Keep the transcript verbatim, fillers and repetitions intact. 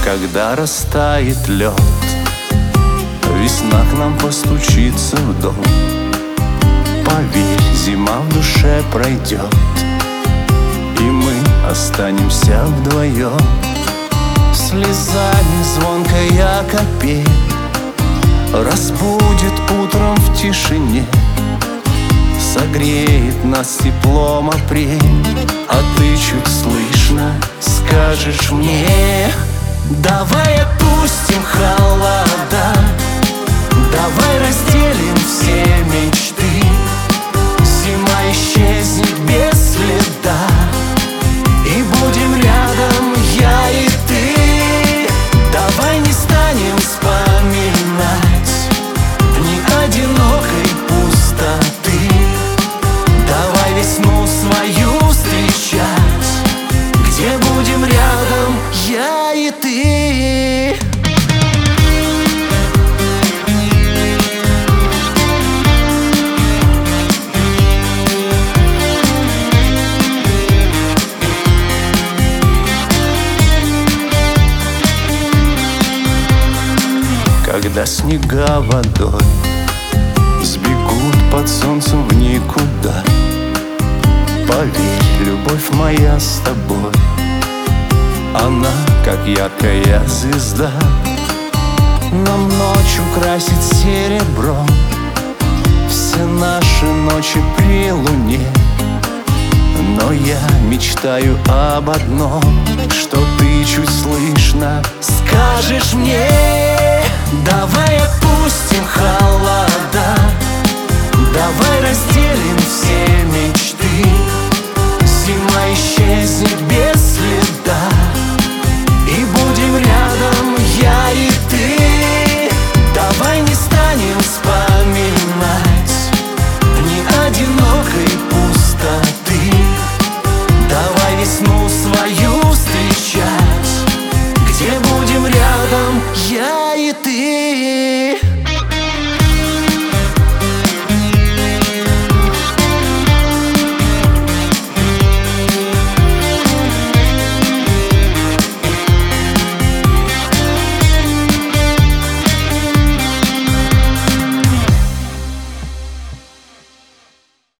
когда растает лед, весна к нам постучится в дом. Поверь, зима в душе пройдет, и мы останемся вдвоем. Слезами звонкая капель разбудит утром в тишине, согреет нас теплом апрель. А ты чуть слышно скажешь мне: давай отпустим холода, давай разделим все мечты. Зима исчезнет без следа, и будем рядом я и ты. Давай не станем вспоминать ни одинокой пустоты. Давай весну свою встречать, где будем рядом я и ты. Когда снега водой сбегут под солнцем в никуда, поверь, любовь моя с тобой, она как яркая звезда. Нам ночь украсит серебром, все наши ночи при луне. Но я мечтаю об одном, что ты чуть слышно скажешь мне: